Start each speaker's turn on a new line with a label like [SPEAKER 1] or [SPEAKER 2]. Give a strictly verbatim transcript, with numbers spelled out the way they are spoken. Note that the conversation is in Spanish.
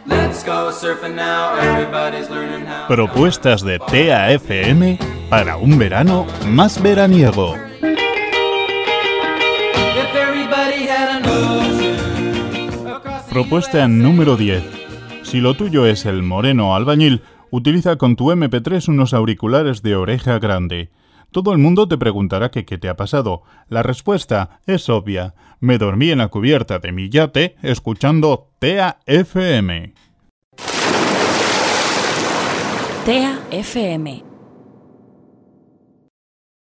[SPEAKER 1] Propuestas de T A F M para un verano más veraniego. Propuesta número diez. Si lo tuyo es el moreno albañil, utiliza con tu eme pe tres unos auriculares de oreja grande. Todo el mundo te preguntará que qué te ha pasado. La respuesta es obvia. Me dormí en la cubierta de mi yate escuchando T A F M.
[SPEAKER 2] T A F M.